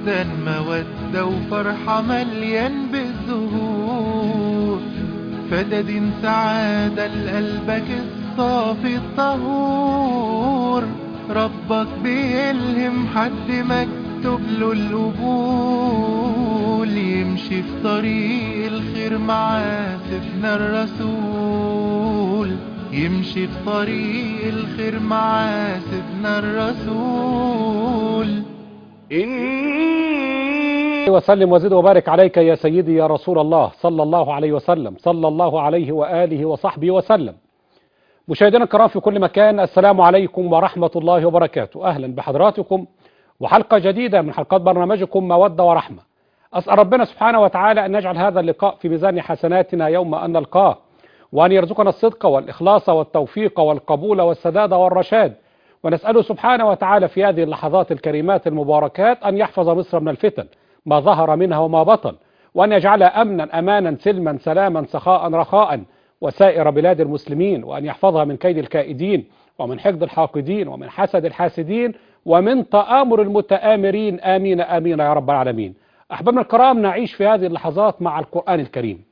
بستان مودة وفرحة مليان بالزهور، فتدين سعادة لقلبك الصافي الطهور. ربك بيلهم حد مكتوب له القبول، يمشي في طريق الخير مع سيدنا الرسول، يمشي في طريق الخير مع سيدنا الرسول. وسلم وزد وبارك عليك يا سيدي يا رسول الله صلى الله عليه وسلم، صلى الله عليه وآله وصحبه وسلم. مشاهدينا الكرام في كل مكان، السلام عليكم ورحمة الله وبركاته. أهلا بحضراتكم وحلقة جديدة من حلقات برنامجكم مودة ورحمة. أسأل ربنا سبحانه وتعالى أن يجعل هذا اللقاء في ميزان حسناتنا يوم أن نلقاه، وأن يرزقنا الصدق والإخلاص والتوفيق والقبول والسداد والرشاد. ونسأله سبحانه وتعالى في هذه اللحظات الكريمات المباركات أن يحفظ مصر من الفتن ما ظهر منها وما بطن، وأن يجعلها أمنا أمانا سلما سلاما سخاء رخاء وسائر بلاد المسلمين، وأن يحفظها من كيد الكائدين ومن حقد الحاقدين ومن حسد الحاسدين ومن تآمر المتآمرين، آمين آمين يا رب العالمين. أحبابنا الكرام، نعيش في هذه اللحظات مع القرآن الكريم،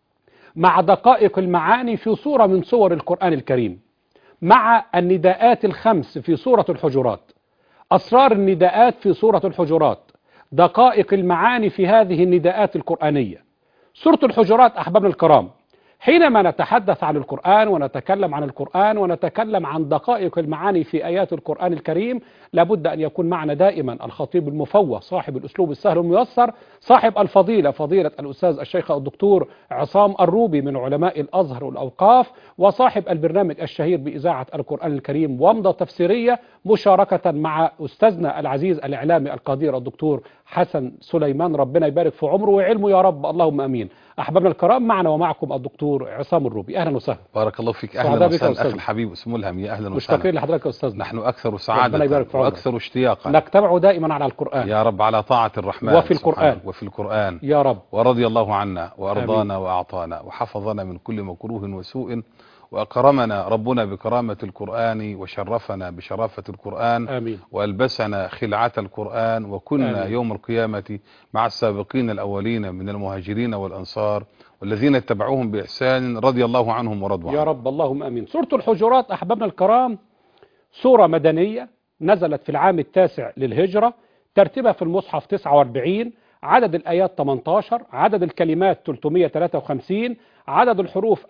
مع دقائق المعاني في صورة من صور القرآن الكريم، مع النداءات الخمس في سورة الحجرات، أسرار النداءات في سورة الحجرات، دقائق المعاني في هذه النداءات القرآنية. سورة الحجرات أحبابنا الكرام، حينما نتحدث عن القرآن ونتكلم عن القرآن ونتكلم عن دقائق المعاني في آيات القرآن الكريم، لابد أن يكون معنا دائما الخطيب المفوه صاحب الأسلوب السهل الميسر، صاحب الفضيلة فضيلة الأستاذ الشيخ الدكتور عصام الروبي من علماء الأزهر والأوقاف، وصاحب البرنامج الشهير بإذاعة القرآن الكريم ومضة تفسيرية، مشاركة مع أستاذنا العزيز الإعلامي القدير الدكتور حسن سليمان. ربنا يبارك في عمره وعلمه يا رب، اللهم أمين. أحبابنا الكرام، معنا ومعكم الدكتور عصام الروبي. أهلا وسهلا. بارك الله فيك. أهلا وسهلا أخي الحبيب اسمه الهم. يا أهلا وسهلا. مشتاقين لحضرتك يا أستاذ. نحن أكثر سعادة وأكثر اشتياقا، نتبع دائما على القرآن يا رب، على طاعة الرحمن وفي القرآن يا رب. ورضي الله عنا وأرضانا وأعطانا وحفظنا من كل مكروه وسوء، وأكرمنا ربنا بكرامة القرآن وشرفنا بشرافة القرآن. آمين. وألبسنا خلعة القرآن، وكنا آمين. يوم القيامة مع السابقين الأولين من المهاجرين والأنصار والذين اتبعوهم بإحسان رضي الله عنهم ورضوا عنهم يا رب، اللهم أمين. سورة الحجرات أحبابنا الكرام سورة مدنية نزلت في العام 9 للهجرة، ترتيبها في المصحف 49، عدد الآيات 18، عدد الكلمات 353، عدد الحروف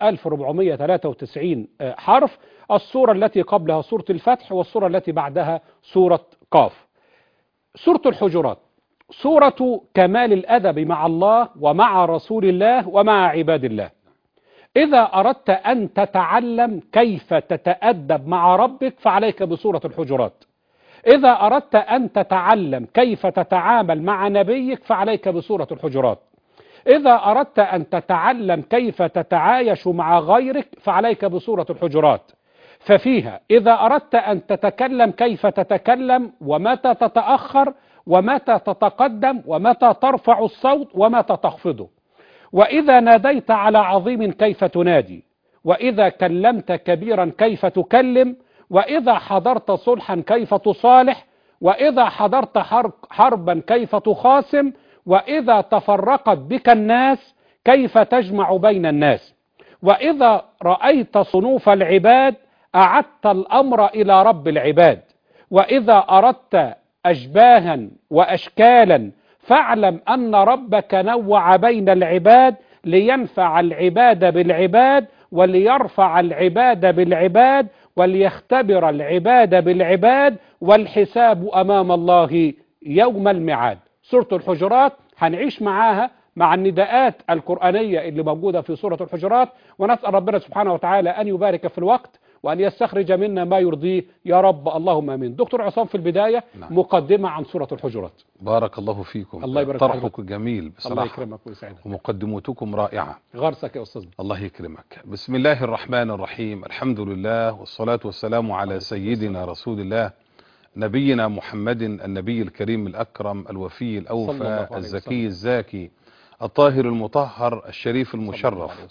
1493 حرف. السورة التي قبلها سورة الفتح، والسورة التي بعدها سورة قاف. سورة الحجرات سورة كمال الأدب مع الله ومع رسول الله ومع عباد الله. إذا أردت أن تتعلم كيف تتأدب مع ربك فعليك بسورة الحجرات. إذا أردت أن تتعلم كيف تتعامل مع نبيك فعليك بسورة الحجرات. إذا أردت أن تتعلم كيف تتعايش مع غيرك فعليك بسورة الحجرات. ففيها إذا أردت أن تتكلم كيف تتكلم، ومتى تتأخر، ومتى تتقدم، ومتى ترفع الصوت، ومتى تخفضه، وإذا ناديت على عظيم كيف تنادي، وإذا كلمت كبيرا كيف تكلم، وإذا حضرت صلحا كيف تصالح، وإذا حضرت حربا كيف تخاصم، وإذا تفرقت بك الناس كيف تجمع بين الناس، وإذا رأيت صنوف العباد أعدت الأمر إلى رب العباد، وإذا أردت أشباها وأشكالا فاعلم أن ربك نوع بين العباد لينفع العباد بالعباد، وليرفع العباد بالعباد، وليختبر العباد بالعباد، والحساب أمام الله يوم الميعاد. سورة الحجرات هنعيش معاها مع النداءات القرآنية اللي موجودة في سورة الحجرات، ونسأل ربنا سبحانه وتعالى أن يبارك في الوقت وأن يستخرج منا ما يرضيه يا رب، اللهم آمين. دكتور عصام، في البداية مقدمة عن سورة الحجرات. بارك الله فيكم. الله يبارك طرحك جميل بصراحة. الله يكرمك ويسعدك. ومقدمتكم رائعة. غرسك يا أستاذ. الله يكرمك. بسم الله الرحمن الرحيم. الحمد لله والصلاة والسلام على سيدنا رسول الله نبينا محمد النبي الكريم الأكرم الوفي الأوفى الزكي الزاكي الطاهر المطهر الشريف المشرف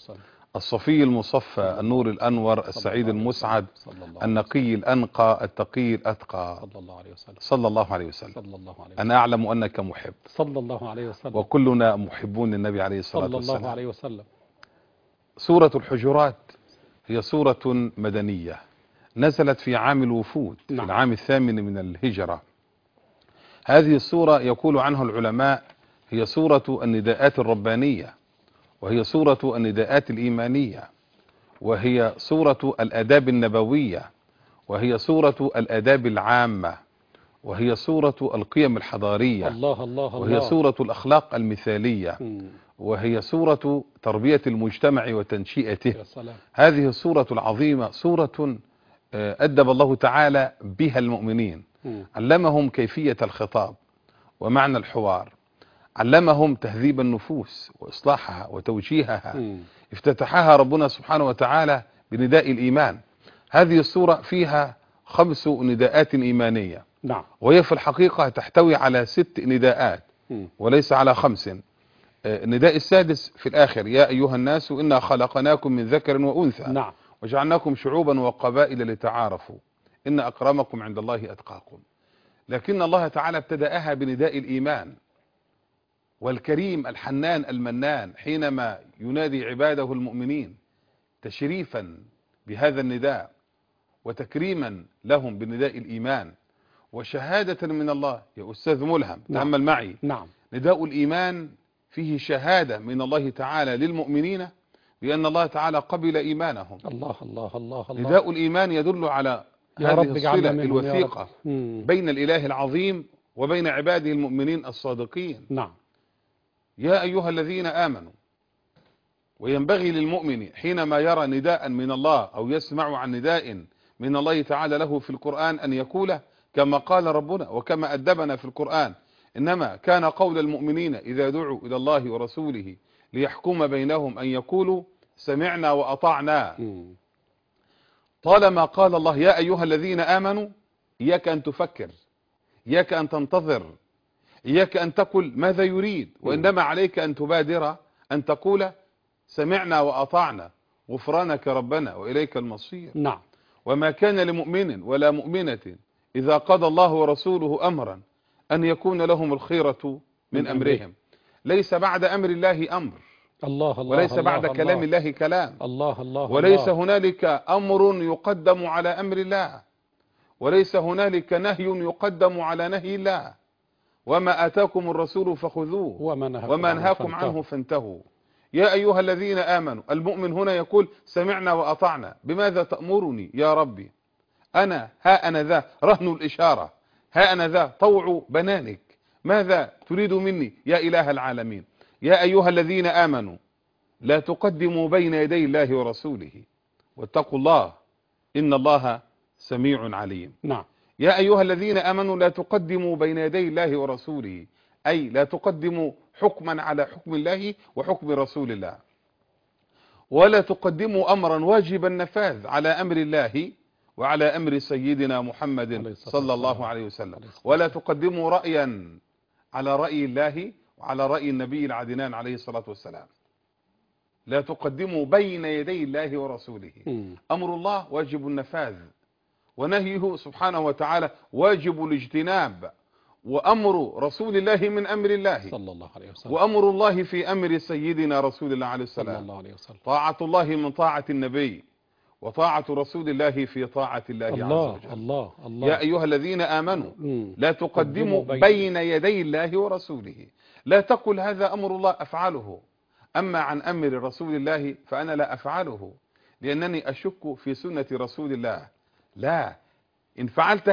الصفي المصفى النور الأنور السعيد المسعد النقي الأنقى التقي الأتقى صلى الله عليه وسلم. صلى الله عليه وسلم. صلى الله عليه وسلم. أنا أعلم أنك محب، صلى الله عليه وسلم. وكلنا محبون النبي عليه الصلاة والسلام. صلى الله عليه وسلم. سورة الحجرات هي سورة مدنية نزلت في عام الوفود في العام 8 من الهجرة. هذه السورة يقول عنها العلماء هي سورة النداءات الربانية، وهي سورة النداءات الإيمانية، وهي سورة الآداب النبوية، وهي سورة الآداب العامة، وهي سورة القيم الحضارية، الله الله وهي الله. سورة الأخلاق المثالية، وهي سورة تربية المجتمع وتنشئته. يا سلام. هذه السورة العظيمة سورة أدب الله تعالى بها المؤمنين، علمهم كيفية الخطاب ومعنى الحوار، علمهم تهذيب النفوس وإصلاحها وتوجيهها. افتتحها ربنا سبحانه وتعالى بنداء الإيمان. هذه السورة فيها 5 نداءات إيمانية، نعم، وهي في الحقيقة تحتوي على 6 نداءات وليس على 5. النداء السادس في الآخر: يا أيها الناس إنا خلقناكم من ذكر وأنثى، نعم، وجعلناكم شعوبا وقبائل لتعارفوا إن أكرمكم عند الله أتقاكم. لكن الله تعالى ابتدأها بنداء الإيمان، والكريم الحنان المنان حينما ينادي عباده المؤمنين تشريفا بهذا النداء وتكريما لهم بنداء الإيمان وشهادة من الله. يا أستاذ ملهم تأمل معي. نعم. نداء الإيمان فيه شهادة من الله تعالى للمؤمنين بأن الله تعالى قبل إيمانهم. الله الله الله الله. نداء الإيمان يدل على هذه الصلة الوثيقة بين الإله العظيم وبين عباده المؤمنين الصادقين. نعم. يا أيها الذين آمنوا. وينبغي للمؤمن حينما يرى نداء من الله أو يسمع عن نداء من الله تعالى له في القرآن أن يقول كما قال ربنا وكما أدبنا في القرآن: إنما كان قول المؤمنين إذا دعوا إلى الله ورسوله ليحكم بينهم أن يقولوا سمعنا وأطعنا. طالما قال الله يا أيها الذين آمنوا، إياك أن تفكر، إياك أن تنتظر، إياك أن تقول ماذا يريد، وإنما عليك أن تبادر أن تقول سمعنا وأطعنا غفرانك ربنا وإليك المصير. نعم. وما كان لمؤمن ولا مؤمنة إذا قضى الله ورسوله أمرا أن يكون لهم الخيرة من أمرهم. ليس بعد أمر الله أمر، الله الله، وليس بعد الله كلام الله. الله كلام، الله الله، وليس الله. هنالك أمر يقدم على أمر الله، وليس هنالك نهي يقدم على نهي الله. وما آتاكم الرسول فخذوه وما نهاكم عنه فانتهوا. يا أيها الذين آمنوا. المؤمن هنا يقول سمعنا وأطعنا. بماذا تأمرني يا ربي؟ ها أنا ذا رهن الإشارة، ها أنا ذا طوع بنانك، ماذا تريد مني يا إله العالمين؟ يا أيها الذين آمنوا لا تقدموا بين يدي الله ورسوله واتقوا الله إن الله سميع عليم. نعم. يا أيها الذين آمنوا لا تقدموا بين يدي الله ورسوله، أي لا تقدموا حكما على حكم الله وحكم رسول الله، ولا تقدموا أمرا واجب النفاذ على أمر الله وعلى أمر سيدنا محمد صلى الله عليه وسلم، ولا تقدموا رأيا على رأي الله وعلى رأي النبي العدنان عليه الصلاة والسلام. لا تقدموا بين يدي الله ورسوله. أمر الله واجب النفاذ، ونهيه سبحانه وتعالى واجب الاجتناب، وأمر رسول الله من أمر الله صلى الله عليه وسلم، وأمر الله في أمر سيدنا رسول الله عليه السلام. صلى الله عليه وسلم. طاعة الله من طاعة النبي، وطاعة رسول الله في طاعة الله عز وجل. الله الله. يا أيها الذين آمنوا لا تقدموا بين يدي الله ورسوله. لا تقل هذا أمر الله أفعله، أما عن أمر رسول الله فأنا لا أفعله لأنني أشك في سنة رسول الله. لا، إن فعلت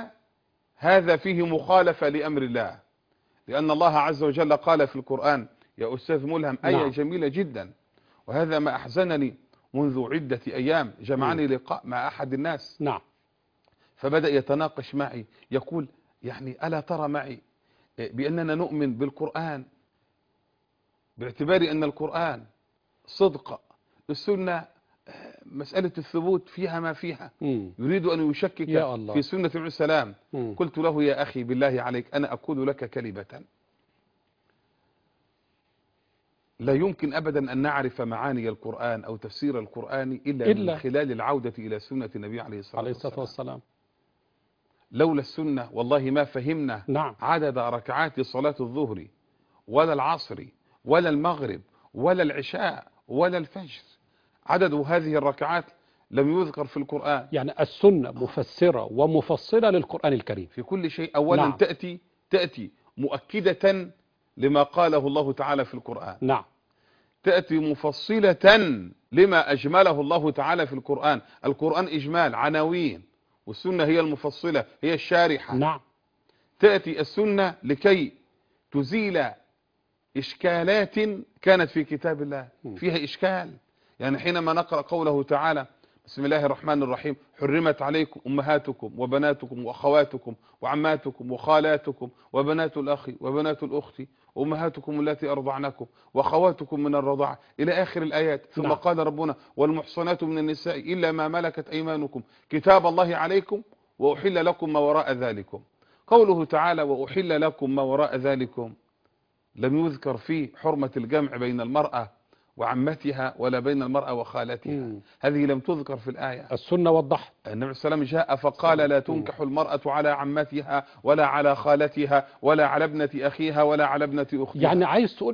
هذا فيه مخالفة لأمر الله، لأن الله عز وجل قال في القرآن يا أستاذ ملهم آية جميلة جدا، وهذا ما أحزنني منذ عدة أيام. جمعني لقاء مع أحد الناس، نعم، فبدأ يتناقش معي يقول يعني ألا ترى معي بأننا نؤمن بالقرآن باعتبار أن القرآن صدق، السنة مسألة الثبوت فيها ما فيها، يريد أن يشكك في سنة عليه السلام. قلت له يا أخي بالله عليك أنا أقول لك كلمة، لا يمكن أبدا أن نعرف معاني القرآن أو تفسير القرآن إلا من خلال العودة إلى سنة النبي عليه الصلاة والسلام. لولا السنة والله ما فهمنا نعم. عدد ركعات صلاة الظهر ولا العصر ولا المغرب ولا العشاء ولا الفجر. عدد هذه الركعات لم يذكر في القرآن. يعني السنة مفسرة ومفصلة للقرآن الكريم في كل شيء. أولا نعم. تأتي مؤكدة لما قاله الله تعالى في القرآن. نعم. تأتي مفصلة لما أجمله الله تعالى في القرآن. القرآن إجمال عناوين، والسنة هي المفصلة هي الشارحة. نعم. تأتي السنة لكي تزيل إشكالات كانت في كتاب الله فيها إشكال. يعني حينما نقرأ قوله تعالى بسم الله الرحمن الرحيم حرمت عليكم أمهاتكم وبناتكم وأخواتكم وعماتكم وخالاتكم وبنات الأخ وبنات الأخت أمهاتكم التي أرضعنكم وأخواتكم من الرضاعة إلى آخر الآيات. ثم نعم. قال ربنا والمحصنات من النساء إلا ما ملكت أيمانكم كتاب الله عليكم وأحل لكم ما وراء ذلكم. قوله تعالى وأحل لكم ما وراء ذلكم لم يذكر فيه حرمة الجمع بين المرأة وعمتها ولا بين المرأة وخالتها. هذه لم تذكر في الآية. السنة وضحت. النبي صلى الله عليه وسلم جاء فقال لا تنكح المرأة على عمتها ولا على خالتها ولا على ابنة أخيها ولا على ابنة أختها. يعني عايز تقول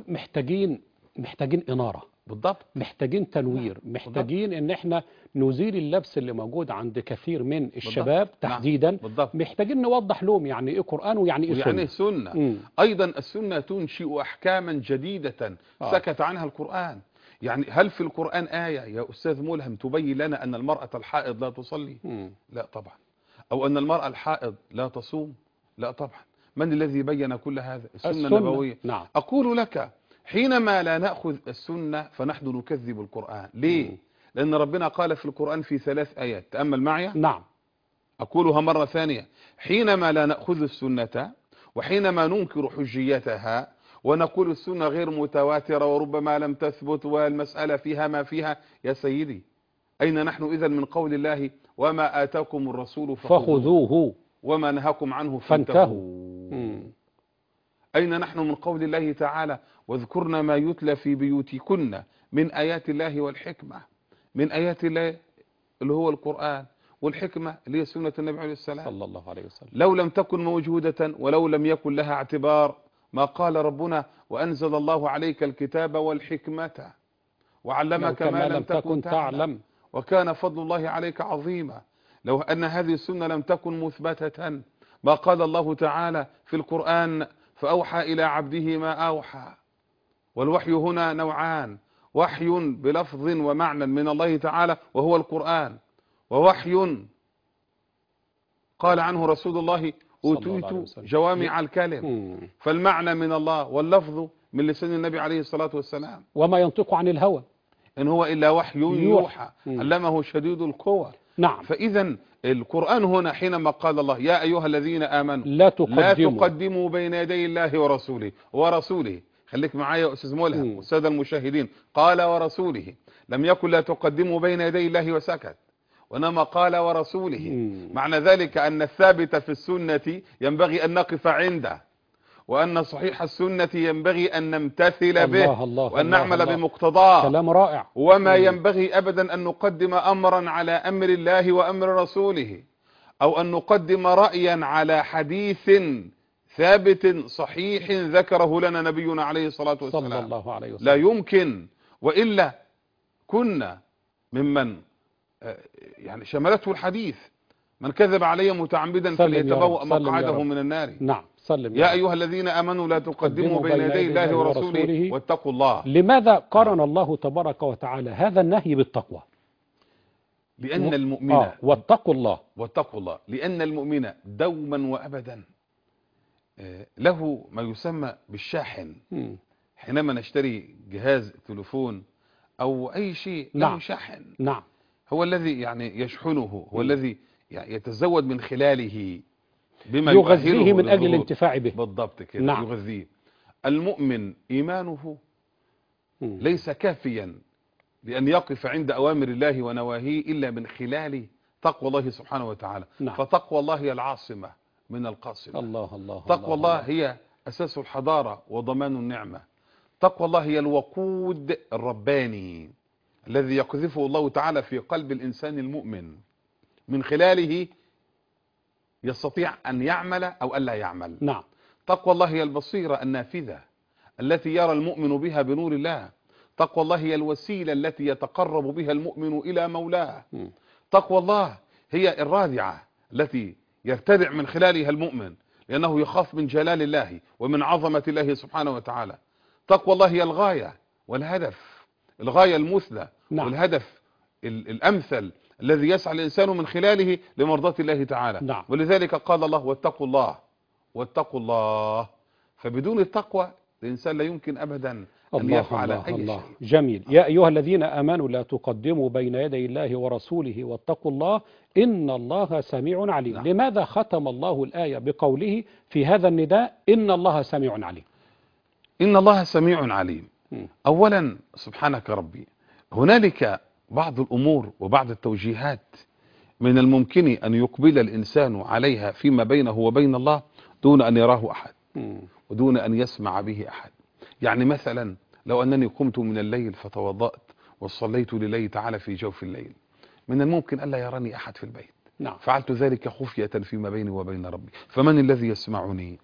محتاجين إنارة، بالضبط، محتاجين تنوير، محتاجين ان احنا نزيل اللبس اللي موجود عند كثير من الشباب تحديدا. بالضبط. محتاجين نوضح لهم يعني ايه قرآن ويعني ايه سنة. ايضا السنة تنشئ احكاما جديدة سكت عنها القرآن. يعني هل في القرآن آية يا أستاذ ملهم تبين لنا أن المرأة الحائض لا تصلي؟ لا طبعا. أو أن المرأة الحائض لا تصوم؟ لا طبعا. من الذي بين كل هذا؟ السنة النبوية. نعم. أقول لك حينما لا نأخذ السنة فنحن نكذب القرآن. ليه؟ لأن ربنا قال في القرآن في 3 آيات، تأمل معي. نعم. أقولها مرة ثانية. حينما لا نأخذ السنة وحينما ننكر حجيتها ونقول السنة غير متواترة وربما لم تثبت والمسألة فيها ما فيها، يا سيدي أين نحن إذن من قول الله وما آتاكم الرسول فخذوه وما نهاكم عنه فانتهوا؟ أين نحن من قول الله تعالى واذكرن ما يتلى في بيوتكن من آيات الله والحكمة؟ من آيات الله اللي هو القرآن، والحكمة اللي هي سنة النبي عليه السلام صلى الله عليه وسلم. لو لم تكن موجودة ولو لم يكن لها اعتبار ما قال ربنا وأنزل الله عليك الكتاب والحكمة وعلمك ما لم تكن تعلم وكان فضل الله عليك عظيما. لو أن هذه السنة لم تكن مثبتة ما قال الله تعالى في القرآن فأوحى إلى عبده ما أوحى. والوحي هنا نوعان، وحي بلفظ ومعنى من الله تعالى وهو القرآن، ووحي قال عنه رسول الله أوتيت جوامع الكلم. فالمعنى من الله واللفظ من لسان النبي عليه الصلاة والسلام. وما ينطق عن الهوى إن هو إلا وحي يوحى علمه شديد القوى. نعم. فإذا القرآن هنا حينما قال الله يا أيها الذين آمنوا لا تقدموا بين يدي الله ورسوله. خليك معايا يا أستاذ ملهم والسادة المشاهدين. قال ورسوله، لم يكن لا تقدموا بين يدي الله وسكت، وإنما قال ورسوله. معنى ذلك أن الثابت في السنة ينبغي أن نقف عنده، وأن صحيح السنة ينبغي أن نمتثل به وأن نعمل بمقتضاه. كلام رائع. وما ينبغي أبدا أن نقدم أمرا على أمر الله وأمر رسوله، أو أن نقدم رأيا على حديث ثابت صحيح ذكره لنا نبينا عليه الصلاة والسلام صلى الله عليه وسلم. لا يمكن، وإلا كنا ممن يعني شملته الحديث من كذب علي متعمدا فليتبوأ مقعده من النار. نعم. يا أيها الذين آمنوا لا تقدموا بين يدي الله ورسوله واتقوا الله. لماذا قارن الله تبارك وتعالى هذا النهي بالتقوى؟ لأن المؤمن واتقوا الله لأن المؤمن دوما وأبدا له ما يسمى بالشاحن. حينما نشتري جهاز تليفون أو أي شيء له شاحن. نعم. هو الذي يعني يشحنه، هو الذي يعني يتزود من خلاله بما يغذيه من أجل الانتفاع به. بالضبط كده. نعم. يغذيه. المؤمن إيمانه ليس كافيا لأن يقف عند أوامر الله ونواهيه إلا من خلال تقوى الله سبحانه وتعالى. نعم. فتقوى الله هي العاصمة من القاصمة. الله. تقوى الله هي أساس الحضارة وضمان النعمة. تقوى الله هي الوقود الرباني الذي يقذفه الله تعالى في قلب الإنسان المؤمن، من خلاله يستطيع أن يعمل أو ألا يعمل. نعم. تقوى الله هي البصيرة النافذة التي يرى المؤمن بها بنور الله. تقوى الله هي الوسيلة التي يتقرب بها المؤمن إلى مولاه. تقوى الله هي الرادعة التي يرتدع من خلالها المؤمن، لأنه يخاف من جلال الله ومن عظمة الله سبحانه وتعالى. تقوى الله هي الغاية والهدف، الغاية المثلى نعم. والهدف الأمثل الذي يسعى الإنسان من خلاله لمرضاة الله تعالى. نعم. ولذلك قال الله واتقوا الله واتقوا الله. فبدون التقوى الإنسان لا يمكن أبدا أن يفعل أي شيء. جميل. يا أيها الذين آمنوا لا تقدموا بين يدي الله ورسوله واتقوا الله إن الله سميع عليم. نعم. لماذا ختم الله الآية بقوله في هذا النداء إن الله سميع عليم؟ إن الله سميع عليم. أولا سبحانك ربي، هنالك بعض الأمور وبعض التوجيهات من الممكن أن يقبل الإنسان عليها فيما بينه وبين الله دون أن يراه أحد ودون أن يسمع به أحد. يعني مثلا لو أنني قمت من الليل فتوضأت وصليت لله تعالى في جوف الليل، من الممكن ألا يراني أحد في البيت. نعم. فعلت ذلك خفية فيما بيني وبين ربي، فمن الذي يسمعني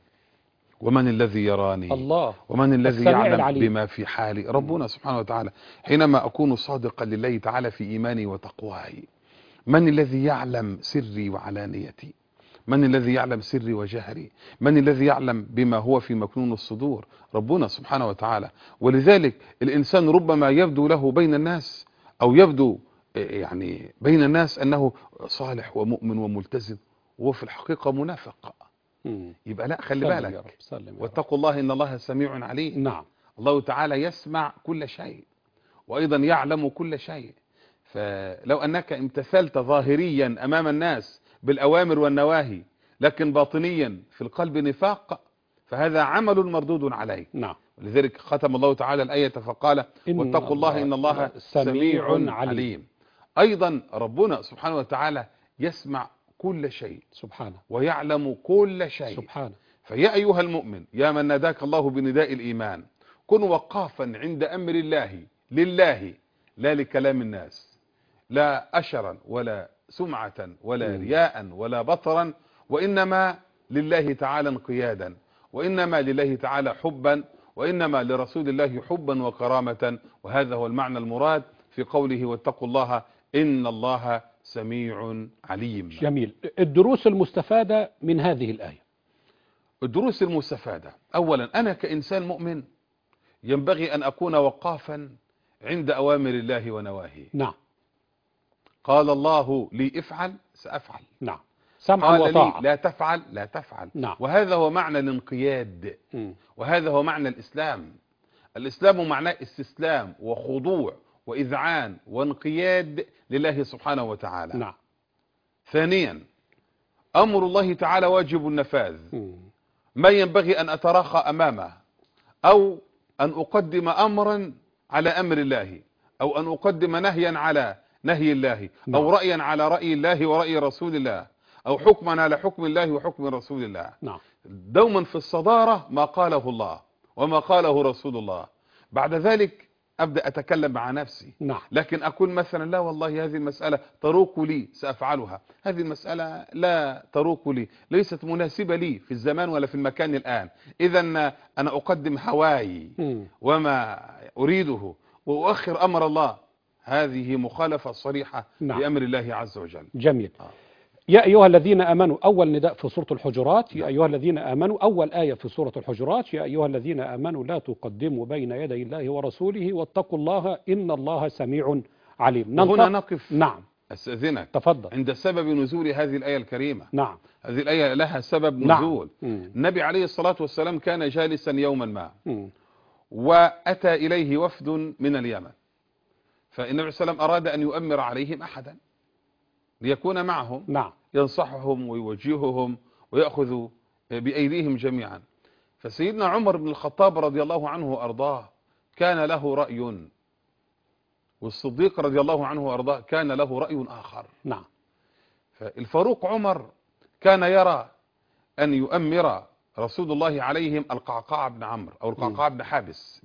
ومن الذي يراني؟ الله. ومن الذي يعلم العليم. بما في حالي؟ ربنا سبحانه وتعالى. حينما أكون صادقا لله تعالى في إيماني وتقواي، من الذي يعلم سري وعلانيتي؟ من الذي يعلم سري وجهري؟ من الذي يعلم بما هو في مكنون الصدور؟ ربنا سبحانه وتعالى. ولذلك الإنسان ربما يبدو له بين الناس أو يبدو يعني بين الناس أنه صالح ومؤمن وملتزم، وهو في الحقيقة منافق. يبقى لا، خلي بالك. واتقوا الله إن الله سميع عليم. نعم. الله تعالى يسمع كل شيء وأيضا يعلم كل شيء. فلو أنك امتثلت ظاهريا أمام الناس بالأوامر والنواهي لكن باطنيا في القلب نفاق، فهذا عمل مردود عليك. نعم. ولذلك ختم الله تعالى الآية فقال واتقوا الله إن الله سميع عليم. أيضا ربنا سبحانه وتعالى يسمع كل شيء سبحانه ويعلم كل شيء سبحانه. فيا أيها المؤمن يا من ناداك الله بنداء الإيمان، كن وقافا عند أمر الله لله لا لكلام الناس، لا أشرا ولا سمعة ولا رياء ولا بطرا، وإنما لله تعالى انقيادا، وإنما لله تعالى حبا، وإنما لرسول الله حبا وكرامة. وهذا هو المعنى المراد في قوله واتقوا الله إن الله سميع عليم. جميل. الدروس المستفادة من هذه الآية. الدروس المستفادة، أولا أنا كإنسان مؤمن ينبغي أن أكون وقافا عند أوامر الله ونواهيه. نعم. قال الله لي افعل سأفعل. نعم. سمعا وطاعة. قال لي لا تفعل لا تفعل. نعم. وهذا هو معنى الانقياد. وهذا هو معنى الإسلام. الإسلام معناه استسلام وخضوع وإذعان وانقياد لله سبحانه وتعالى. نعم. ثانيا أمر الله تعالى واجب النفاذ، ما ينبغي أن أتراخى أمامه أو أن أقدم أمرا على أمر الله أو أن أقدم نهيا على نهي الله أو رأيا على رأي الله ورأي رسول الله أو حكما على حكم الله وحكم رسول الله. نعم. دوما في الصدارة ما قاله الله وما قاله رسول الله. بعد ذلك أبدأ أتكلم مع نفسي. نعم. لكن أقول مثلا لا والله هذه المسألة تروق لي سأفعلها، هذه المسألة لا تروق لي، ليست مناسبة لي في الزمان ولا في المكان الآن، إذا أنا أقدم هواي وما أريده وأؤخر أمر الله. هذه مخالفة صريحة لأمر الله عز وجل. جميل. يا أيها الذين آمنوا، أول نداء في سورة الحجرات. يا أيها الذين آمنوا، أول آية في سورة الحجرات. يا أيها الذين آمنوا لا تقدموا بين يدي الله ورسوله واتقوا الله إن الله سميع عليم. هنا نقف. نعم. أستأذنك. تفضل. عند سبب نزول هذه الآية الكريمة. نعم. هذه الآية لها سبب نزول. النبي عليه الصلاة والسلام كان جالسا يوما ما وأتى إليه وفد من اليمن، فالنبي صلى الله عليه وسلم أراد أن يؤمر عليهم أحدا ليكون معهم. نعم. ينصحهم ويوجههم ويأخذ بأيديهم جميعا. فسيدنا عمر بن الخطاب رضي الله عنه وأرضاه كان له رأي، والصديق رضي الله عنه وأرضاه كان له رأي آخر. نعم. فالفاروق عمر كان يرى أن يؤمر رسول الله عليهم القعقاع بن عمرو أو القعقاع بن حابس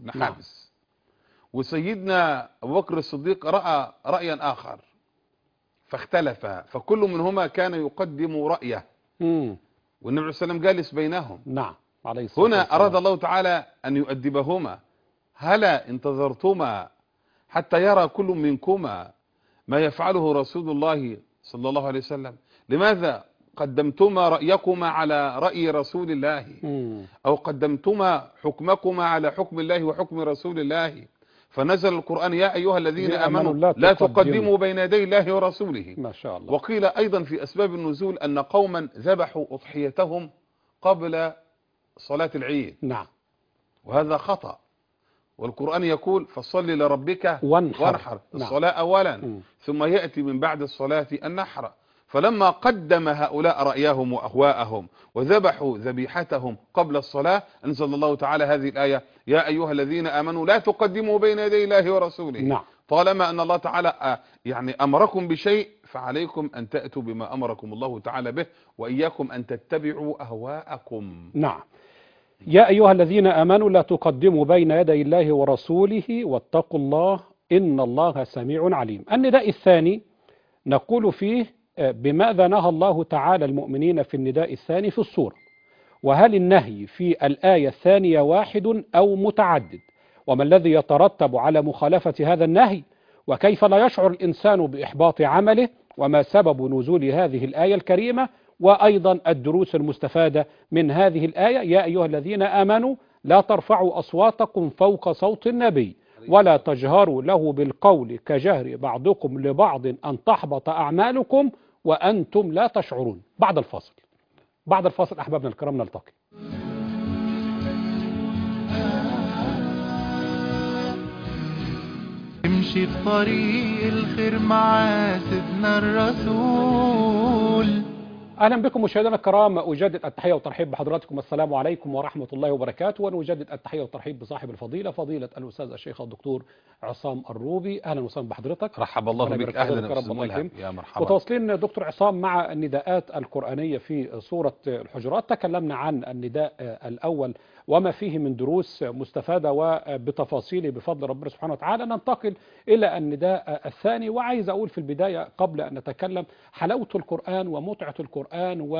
وسيدنا أبو بكر الصديق رأى رأيا آخر فاختلف، فكل منهما كان يقدم رأيه، والنبي عليه الصلاة والسلام جالس بينهم. نعم عليه الصلاة هنا والسلام. أراد الله تعالى أن يؤدبهما. هلا انتظرتما حتى يرى كل منكما ما يفعله رسول الله صلى الله عليه وسلم؟ لماذا قدمتما رأيكما على رأي رسول الله، أو قدمتما حكمكما على حكم الله وحكم رسول الله؟ فنزل القرآن: يا أيها الذين آمنوا لا تقدموا بين يدي الله ورسوله. ما شاء الله. وقيل أيضا في أسباب النزول أن قوما ذبحوا أضحيتهم قبل صلاة العيد. نعم. وهذا خطأ، والقرآن يقول: فصل لربك وانحر. الصلاة أولا ثم يأتي من بعد الصلاة النحر. فلما قدم هؤلاء رأيهم وأهواءهم وذبحوا ذبيحتهم قبل الصلاة، أنزل الله تعالى هذه الآية: يا أيها الذين آمنوا لا تقدموا بين يدي الله ورسوله. نعم. طالما أن الله تعالى يعني أمركم بشيء فعليكم أن تأتوا بما أمركم الله تعالى به، وإياكم أن تتبعوا أهواءكم. نعم. يا أيها الذين آمنوا لا تقدموا بين يدي الله ورسوله واتقوا الله إن الله سميع عليم. النداء الثاني نقول فيه بماذا نهى الله تعالى المؤمنين في النداء الثاني في السورة، وهل النهي في الآية الثانية واحد أو متعدد، وما الذي يترتب على مخالفة هذا النهي، وكيف لا يشعر الإنسان بإحباط عمله، وما سبب نزول هذه الآية الكريمة، وأيضا الدروس المستفادة من هذه الآية: يا أيها الذين آمنوا لا ترفعوا أصواتكم فوق صوت النبي ولا تجهروا له بالقول كجهر بعضكم لبعض أن تحبط أعمالكم وأنتم لا تشعرون. بعد الفاصل أحبابنا الكرام نلتقي. امشي في طريق الخير مع سيدنا الرسول. أهلا بكم مشاهدينا الكرام، أجدد التحية والترحيب بحضراتكم. السلام عليكم ورحمة الله وبركاته. ونجدد التحية والترحيب بصاحب الفضيلة فضيلة الأستاذ الشيخ الدكتور عصام الروبي. أهلا وسهلا بحضرتك. رحب الله بك. أهلا وسهلا يا مرحبا. متواصلين دكتور عصام مع النداءات القرآنية في سورة الحجرات. تكلمنا عن النداء الأول وما فيه من دروس مستفادة وبتفاصيله بفضل ربنا سبحانه وتعالى. ننتقل إلى النداء الثاني، وعايز أقول في البداية قبل أن نتكلم حلاوة القرآن ومتعة القرآن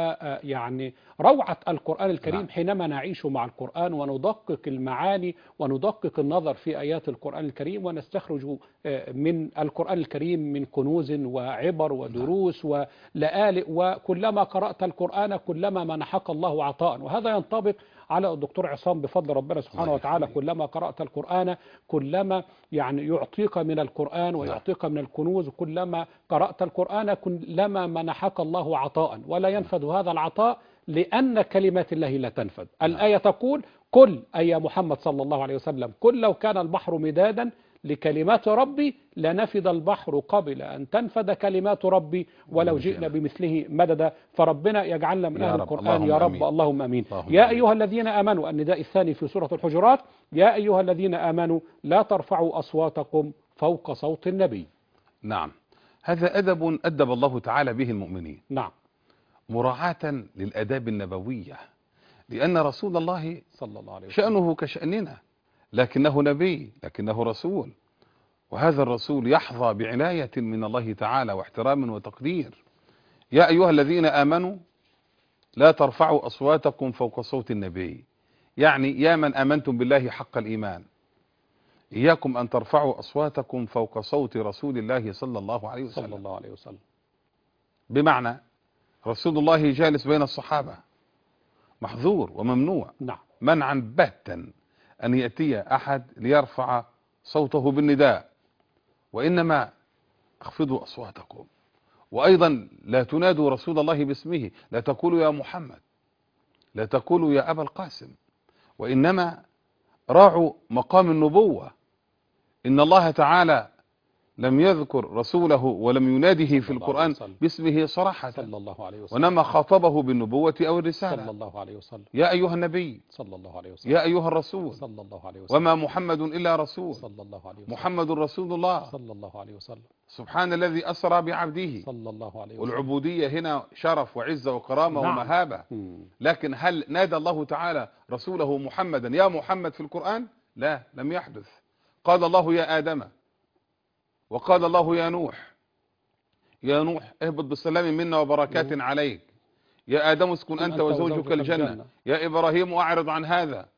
ويعني روعة القرآن الكريم حينما نعيش مع القرآن وندقق المعاني وندقق النظر في آيات القرآن الكريم ونستخرج من القرآن الكريم من كنوز وعبر ودروس ولآلئ، وكلما قرأت القرآن كلما منحك الله عطاء. وهذا ينطبق على الدكتور عصام بفضل ربنا سبحانه وتعالى. كلما قرأت القرآن كلما يعني يعطيك من القرآن ويعطيك من الكنوز، كلما قرأت القرآن كلما منحك الله عطاء، ولا ينفد هذا العطاء لأن كلمات الله لا تنفد. الآية تقول: قل أي محمد صلى الله عليه وسلم، قل لو كان البحر مدادا لكلمات ربي لنفد البحر قبل أن تنفد كلمات ربي ولو جئنا بمثله مددا. فربنا يجعلنا من أهل القرآن يا رب. اللهم أمين. يا أيها الذين آمنوا، النداء الثاني في سورة الحجرات: يا أيها الذين آمنوا لا ترفعوا أصواتكم فوق صوت النبي. نعم، هذا أدب أدب الله تعالى به المؤمنين. نعم، مراعاة للآداب النبوية، لأن رسول الله صلى الله عليه وسلم شأنه كشأننا، لكنه نبي، لكنه رسول، وهذا الرسول يحظى بعناية من الله تعالى واحترام وتقدير. يا أيها الذين آمنوا لا ترفعوا أصواتكم فوق صوت النبي، يعني يا من آمنتم بالله حق الإيمان، إياكم أن ترفعوا أصواتكم فوق صوت رسول الله صلى الله عليه وسلم. بمعنى رسول الله جالس بين الصحابة، محظور وممنوع. نعم، منعا باتا أن يأتي أحد ليرفع صوته بالنداء، وإنما اخفضوا أصواتكم. وأيضا لا تنادوا رسول الله باسمه، لا تقولوا يا محمد، لا تقولوا يا أبا القاسم، وإنما راعوا مقام النبوة. إن الله تعالى لم يذكر رسوله ولم يناده في صلى الله عليه القرآن وسلم. باسمه صراحة، صلى الله عليه وسلم. وإنما خاطبه بالنبوة أو صلى الرسالة. الله عليه وسلم. يا أيها النبي، صلى الله عليه وسلم. يا أيها الرسول، صلى الله عليه وسلم. وما محمد إلا رسول، صلى الله عليه وسلم. محمد رسول الله. صلى الله عليه وسلم. سبحان الذي أسرى بعبده. صلى الله عليه وسلم. والعبودية هنا شرف وعزة وكرامة نعم. ومهابة. لكن هل نادى الله تعالى رسوله محمدا يا محمد في القرآن؟ لا، لم يحدث. قال الله يا آدم، وقال الله يا نوح، يا نوح اهبط بالسلام منا وبركات عليك، يا آدم اسكن أنت وزوجك الجنة، يا إبراهيم أعرض عن هذا.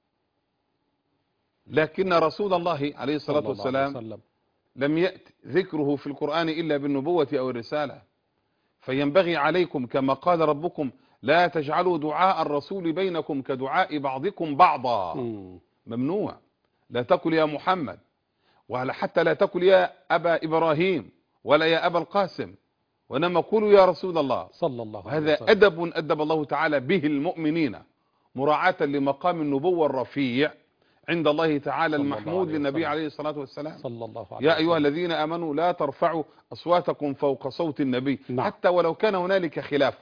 لكن رسول الله عليه الصلاة والسلام لم يأتي ذكره في القرآن إلا بالنبوة أو الرسالة. فينبغي عليكم كما قال ربكم لا تجعلوا دعاء الرسول بينكم كدعاء بعضكم بعضا. ممنوع. لا تقل يا محمد، ولا حتى لا تقل يا أبا إبراهيم ولا يا أبا القاسم، وإنما قولوا يا رسول الله صلى الله عليه وهذا وسلم. أدب أدب الله تعالى به المؤمنين، مراعاة لمقام النبوة الرفيع عند الله تعالى المحمود للنبي عليه الصلاة والسلام. صلى الله عليه يا أيها الذين آمنوا لا ترفعوا أصواتكم فوق صوت النبي. نعم. حتى ولو كان هنالك خلاف،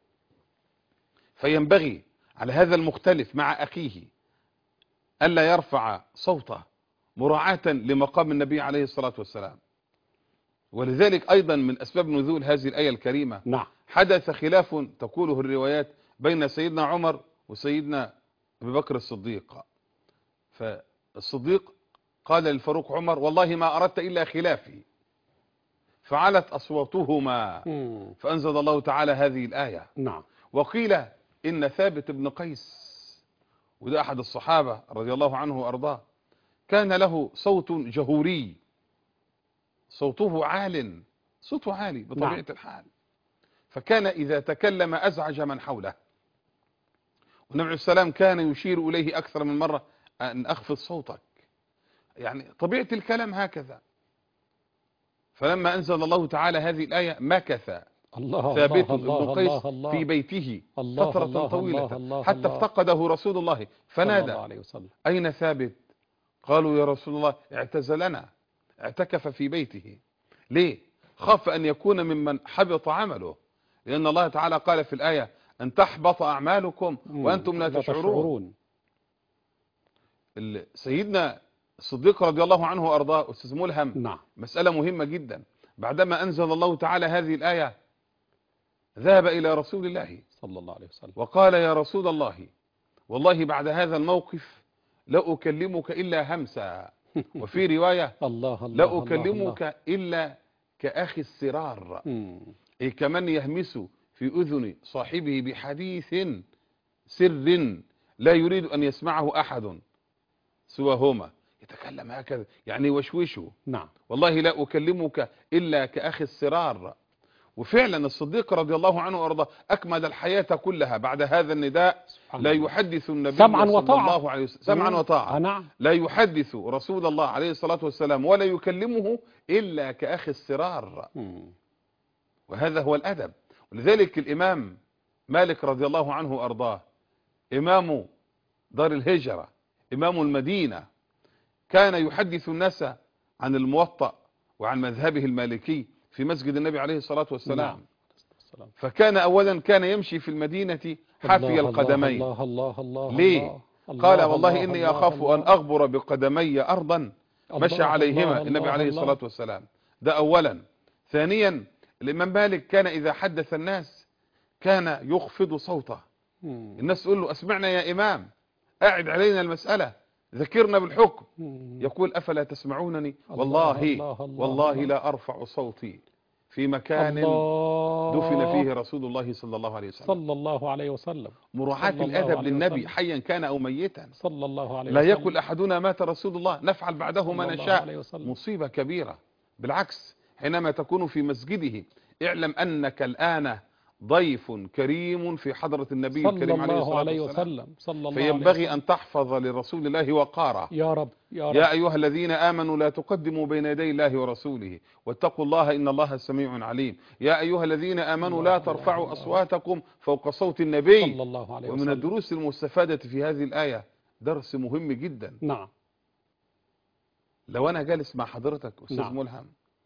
فينبغي على هذا المختلف مع أخيه ألا يرفع صوته مراعاة لمقام النبي عليه الصلاة والسلام. ولذلك أيضا من أسباب نزول هذه الآية الكريمة نعم. حدث خلاف تقوله الروايات بين سيدنا عمر وسيدنا أبي بكر الصديق. فالصديق قال للفاروق عمر والله ما أردت إلا خلافي، فعلت أصواتهما فأنزل الله تعالى هذه الآية. نعم. وقيل إن ثابت بن قيس، وده أحد الصحابة رضي الله عنه وأرضاه، كان له صوت جهوري، صوته عال، صوته عالي بطبيعة نعم. الحال، فكان إذا تكلم أزعج من حوله. والنبي عليه السلام كان يشير إليه أكثر من مرة أن أخفض صوتك، يعني طبيعة الكلام هكذا. فلما أنزل الله تعالى هذه الآية مكث ثابت بن قيس في بيته فترة طويلة حتى افتقده رسول الله فنادى أين ثابت؟ قالوا يا رسول الله اعتزلنا، اعتكف في بيته. ليه؟ خاف أن يكون ممن حبط عمله، لأن الله تعالى قال في الآية أن تحبط أعمالكم وأنتم لا تشعرون. سيدنا الصديق رضي الله عنه وأرضاه أستاذ ملهم، نعم. مسألة مهمة جدا. بعدما أنزل الله تعالى هذه الآية ذهب إلى رسول الله صلى الله عليه وسلم وقال يا رسول الله والله بعد هذا الموقف لا أكلمك إلا همسا، وفي رواية لا أكلمك إلا كأخي السرار، أي كمن يهمس في أذن صاحبه بحديث سر لا يريد أن يسمعه أحد سواهما، يتكلم هكذا يعني وشوشه. نعم. والله لا أكلمك إلا كأخي السرار. وفعلا الصديق رضي الله عنه وارضاه أكمل الحياة كلها بعد هذا النداء لا يحدث النبي سمعا صلى وطاعة. الله عليه وسلم سمعا وطاعة. نعم. لا يحدث رسول الله عليه الصلاة والسلام ولا يكلمه إلا كأخي السرار. وهذا هو الأدب. ولذلك الإمام مالك رضي الله عنه وارضاه إمام دار الهجرة، إمام المدينة، كان يحدث الناس عن الموطأ وعن مذهبه المالكي في مسجد النبي عليه الصلاة والسلام. نعم. فكان أولا كان يمشي في المدينة حافي القدمين. ليه؟ قال والله إني أخاف أن أغبر بقدمي أرضا مشى عليهما النبي عليه الصلاة والسلام. ده أولا. ثانيا الإمام مالك كان إذا حدث الناس كان يخفض صوته. الناس تقول له أسمعنا يا إمام، أعد علينا المسألة، ذكرنا بالحكم. يقول أفلا تسمعونني؟ والله لا أرفع صوتي في مكان دفن فيه رسول الله صلى الله عليه وسلم. صلى الله عليه وسلم. مراعاة الأدب للنبي حيا كان أو ميتا. صلى الله عليه لا وسلم. يقول أحدنا مات رسول الله نفعل بعده ما نشاء. مصيبة كبيرة. بالعكس حينما تكون في مسجده اعلم أنك الآن ضيف كريم في حضرة النبي الكريم عليه الصلاة والسلام. فينبغي أن تحفظ لرسول الله وقاره. يا رب يا رب. يا أيها الذين آمنوا لا تقدموا بين يدي الله ورسوله واتقوا الله إن الله سميع عليم. يا أيها الذين آمنوا لا ترفعوا أصواتكم فوق صوت النبي. صلى الله عليه ومن وسلم. الدروس المستفادة في هذه الآية درس مهم جدا. نعم. لو أنا جالس مع حضرتك أستاذ ملهم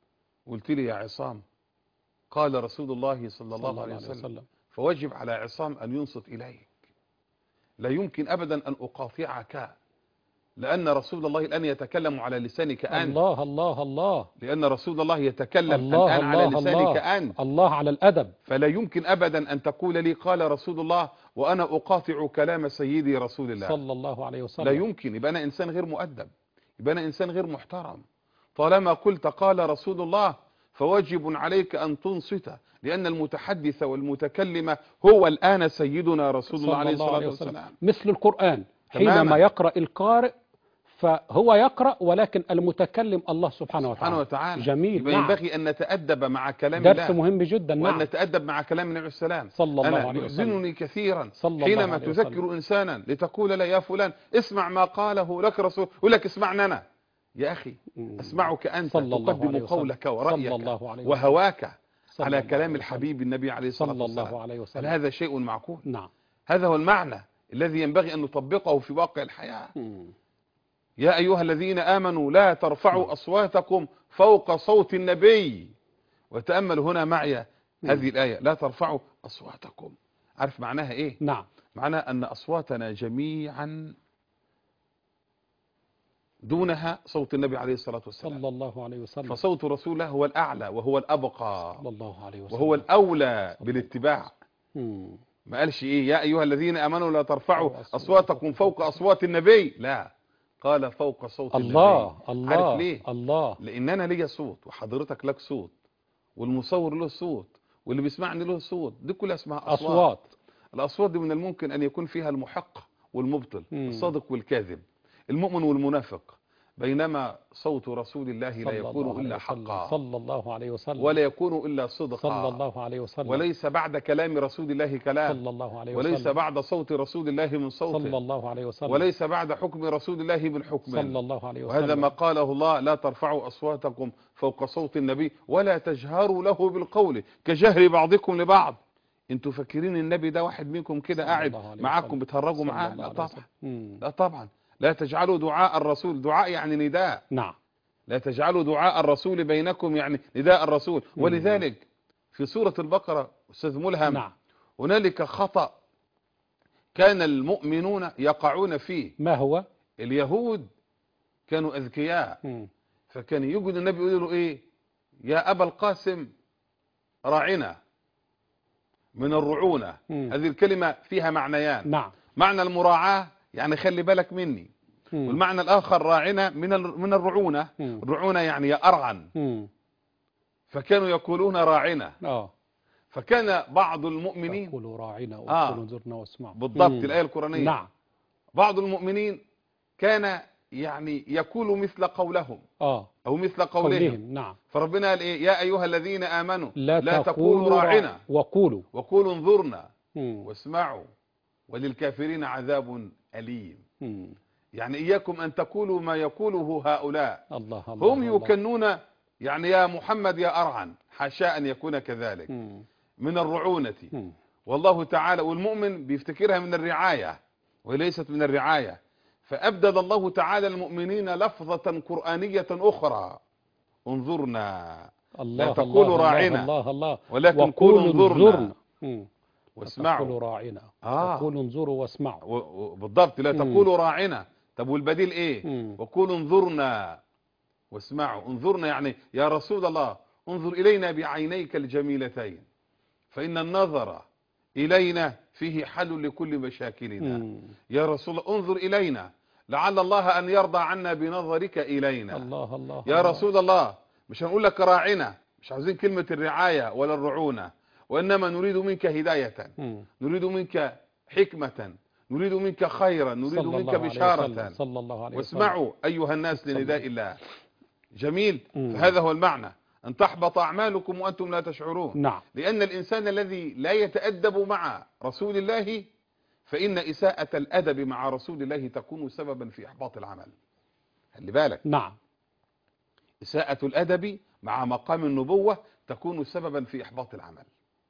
قلت لي يا عصام قال رسول الله صلى الله عليه وسلم، فوجب على عصام أن ينصت إليك، لا يمكن أبدا أن أقاطعك، لأن رسول الله الآن يتكلم على لسانك أنت. الله الله الله. لأن رسول الله يتكلم الله الآن على الله لسانك الله. أنت. الله على الأدب. فلا يمكن أبدا أن تقول لي قال رسول الله وأنا أقاطع كلام سيدي رسول الله صلى الله عليه وسلم. لا يمكن. يبقى أنا إنسان غير مؤدب، يبقى أنا إنسان غير محترم. طالما قلت قال رسول الله فواجب عليك أن تنصت، لأن المتحدث والمتكلم هو الآن سيدنا رسول الله عليه الصلاة والسلام. مثل القرآن تماما. حينما يقرأ القارئ فهو يقرأ، ولكن المتكلم الله سبحانه وتعالى. جميل. يبقى ينبغي أن نتأدب مع كلام درس الله، مهم جدا. وأن نتأدب مع كلام النبي عليه السلام. صلى الله أنا عليه وسلم. يحزنني كثيرا صلى حينما الله عليه تذكر وسلم. إنسانا لتقول له يا فلان اسمع ما قاله لك رسول، يقول لك اسمعنا أنا. يا أخي أسمعك أنت تقدم قولك ورأيك وهواك على كلام الحبيب النبي عليه الصلاة والسلام. هل هذا شيء معقول؟ نعم. هذا هو المعنى الذي ينبغي أن نطبقه في واقع الحياة. يا أيها الذين آمنوا لا ترفعوا أصواتكم فوق صوت النبي. وتأمل هنا معي هذه الآية لا ترفعوا أصواتكم. عارف معناها إيه؟ نعم. معناها أن أصواتنا جميعا دونها صوت النبي عليه الصلاة والسلام صلى الله عليه وسلم. فصوت رسول الله هو الأعلى وهو الأبقى صلى الله عليه وسلم، وهو الأولى بالاتباع. ما قالش إيه يا أيها الذين آمنوا لا ترفعوا أصواتكم فوق أصوات النبي، لا، قال فوق صوت الله. النبي. الله. عارف ليه؟ الله. لأن أنا ليا صوت وحضرتك لك صوت والمصور له صوت واللي بيسمعني له صوت، دي كلها اسمها أصوات. الأصوات دي من الممكن أن يكون فيها المحق والمبطل، الصادق والكاذب، المؤمن والمنافق، بينما صوت رسول الله لا يكون إلا حقا صلى الله عليه وسلم، ولا يكون إلا صدقا صلى الله عليه وسلم، وليس بعد كلام رسول الله كلام صلى الله عليه وسلم، وليس بعد صوت رسول الله من صوت صلى الله عليه وسلم، وليس بعد حكم رسول الله من حكم صلى الله عليه وسلم. وهذا ما قاله الله لا ترفعوا أصواتكم فوق صوت النبي ولا تجهروا له بالقول كجهر بعضكم لبعض. انتوا فاكرين النبي ده واحد منكم كده قاعد معاكم بتهرجوا معاه؟ لا طبعا. لا طبعا. لا تجعلوا دعاء الرسول، دعاء يعني نداء. نعم. لا تجعلوا دعاء الرسول بينكم يعني نداء الرسول. ولذلك في سورة البقرة أستاذ ملهم نعم. هنالك خطأ كان المؤمنون يقعون فيه. ما هو؟ اليهود كانوا أذكياء، فكان يجد النبي يقول له إيه يا أبا القاسم راعنا من الرعونة. هذه الكلمة فيها معنيان. نعم. معنى المراعاة يعني خلي بالك مني، والمعنى الآخر راعنا من الرعونة. الرعونة يعني يا أرعن. فكانوا يقولون راعنا. فكان بعض المؤمنين يقولوا راعنا وقولوا انظرنا واسمعوا. بالضبط الآية القرآنية. نعم. بعض المؤمنين كان يعني يقول مثل قولهم أو مثل قولهم. نعم. فربنا قال إيه يا أيها الذين آمنوا لا تقولوا راعنا وقولوا انظرنا واسمعوا وللكافرين عذاب أليم. يعني إياكم أن تقولوا ما يقوله هؤلاء. الله هم يكنون يعني يا محمد يا أرعن، حاشا أن يكون كذلك من الرعونة. والله تعالى والمؤمن بيفتكرها من الرعاية وليست من الرعاية. فأبدل الله تعالى المؤمنين لفظة قرآنية أخرى انظرنا. لا تقولوا راعنا ولكن قولوا انظرنا واسمعوا. تقولوا راعنا وقولوا انظروا واسمعوا. بالضبط. لا تقولوا راعنا. طب والبديل ايه؟ وقولوا انظرنا واسمعوا. انظرنا يعني يا رسول الله انظر إلينا بعينيك الجميلتين، فإن النظر إلينا فيه حل لكل مشاكلنا. يا رسول الله انظر إلينا لعل الله أن يرضى عنا بنظرك إلينا. الله الله. يا رسول الله مش هنقول لك راعنا، مش عاوزين كلمة الرعاية ولا الرعونة، وإنما نريد منك هداية، نريد منك حكمة، نريد منك خيرا، نريد منك بشارة. صلى الله عليه وسلم. واسمعوا أيها الناس لنداء الله. جميل. فهذا هو المعنى، أن تحبط أعمالكم وأنتم لا تشعرون. نعم. لأن الإنسان الذي لا يتأدب مع رسول الله فإن إساءة الأدب مع رسول الله تكون سببا في إحباط العمل. خلي بالك. نعم. إساءة الأدب مع مقام النبوة تكون سببا في إحباط العمل.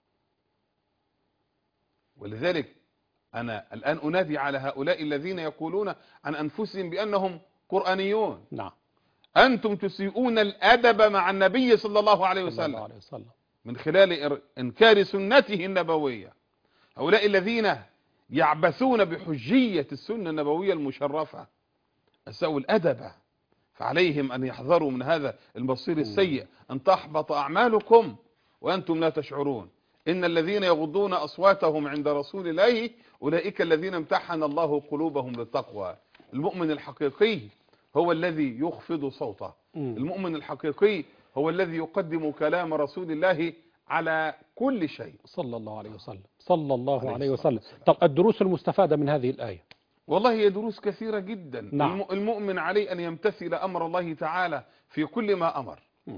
ولذلك أنا الآن أنادي على هؤلاء الذين يقولون عن أنفسهم بأنهم قرآنيون. نعم. أنتم تسيئون الأدب مع النبي صلى الله عليه صلى الله وسلم عليه وسلم. من خلال إنكار سنته النبوية. هؤلاء الذين يعبثون بحجية السنة النبوية المشرفة أساءوا الأدب، فعليهم أن يحذروا من هذا المصير السيء، أن تحبط أعمالكم وأنتم لا تشعرون. إن الذين يغضون أصواتهم عند رسول الله أولئك الذين امتحن الله قلوبهم للتقوى. المؤمن الحقيقي هو الذي يخفض صوته، المؤمن الحقيقي هو الذي يقدم كلام رسول الله على كل شيء صلى الله عليه وسلم. صلى الله عليه وسلم. طب الدروس المستفادة من هذه الآية؟ والله هي دروس كثيرة جدا. نعم. المؤمن عليه أن يمتثل أمر الله تعالى في كل ما أمر،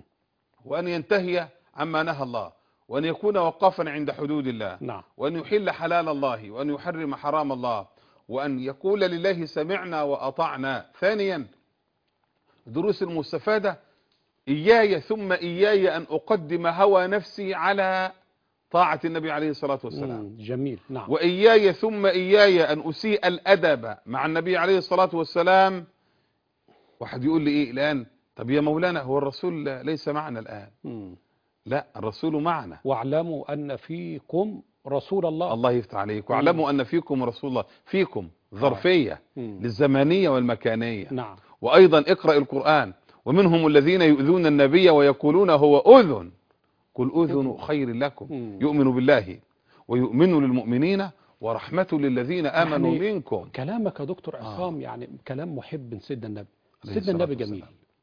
وأن ينتهي عما نهى الله، وأن يكون وقافا عند حدود الله، نعم. وأن يحل حلال الله، وأن يحرم حرام الله، وأن يقول لله سمعنا وأطعنا. ثانيا دروس المستفادة: إياي ثم إياي أن أقدم هوى نفسي على طاعة النبي عليه الصلاة والسلام. جميل. نعم. وإياي ثم إياي أن أسيء الأدب مع النبي عليه الصلاة والسلام. واحد يقول لي إيه الآن؟ طب يا مولانا هو الرسول ليس معنا الآن. لا، الرسول معنا. واعلموا أن فيكم رسول الله. الله يفتح عليك. واعلموا أن فيكم رسول الله. فيكم ظرفية للزمانية والمكانية. نعم. وأيضا اقرأ القرآن: ومنهم الذين يؤذون النبي ويقولون هو أذن قل أذن خير لكم يؤمن بالله ويؤمن للمؤمنين ورحمة للذين آمنوا يعني منكم. كلامك يا دكتور عصام يعني كلام محب سيدنا النبي. سيدنا النبي جميل،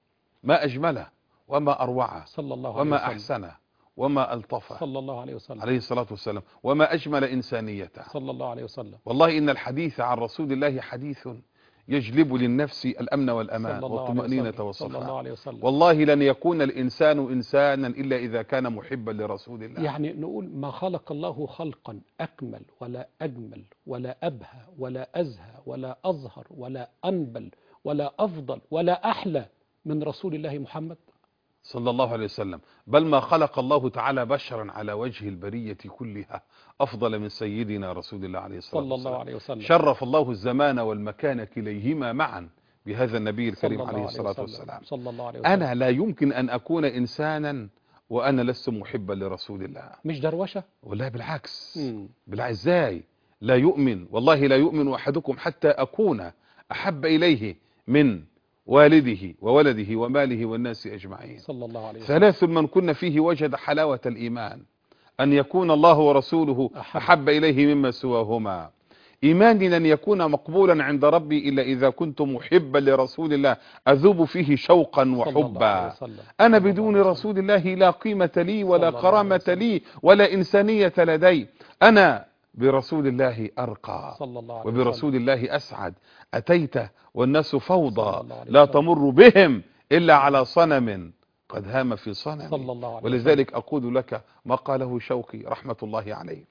ما أجمله وما أروعه صلى الله عليه وما وسلم. أحسنه وما ألطفه صلى الله عليه وسلم عليه الصلاة والسلام، وما أجمل إنسانيته صلى الله عليه وسلم. والله إن الحديث عن رسول الله حديث يجلب للنفس الأمن والأمان والطمأنينة والصفاء. والله لن يكون الإنسان إنسانا إلا إذا كان محبا لرسول الله. يعني نقول ما خلق الله خلقا أكمل ولا أجمل ولا أبهى ولا أزهى ولا أظهر ولا أنبل ولا أفضل ولا أحلى من رسول الله محمد صلى الله عليه وسلم. بل ما خلق الله تعالى بشرا على وجه البرية كلها أفضل من سيدنا رسول الله عليه الصلاة والسلام. صلى الله عليه وسلم. شرف الله الزمان والمكان كليهما معا بهذا النبي الكريم عليه الصلاة والسلام. صلى الله عليه وسلم. أنا لا يمكن أن أكون إنسانا وأنا لست محبا لرسول الله. مش دروشة؟ والله بالعكس. بالعكس. إزاي لا يؤمن؟ والله لا يؤمن أحدكم حتى أكون أحب إليه من والده وولده وماله والناس أجمعين. صلى الله عليه وسلم. ثلاث من كن فيه وجد حلاوة الإيمان: أن يكون الله ورسوله أحب إليه مما سواهما. إيماني لن يكون مقبولا عند ربي إلا إذا كنت محبا لرسول الله أذوب فيه شوقا وحبا. أنا بدون رسول الله لا قيمة لي ولا كرامة لي ولا إنسانية لدي. أنا برسول الله أرقى وبرسول الله أسعد. أتيت والناس فوضى لا تمر بهم إلا على صنم قد هام في صنم. ولذلك أقول لك ما قاله شوقي رحمة الله عليه: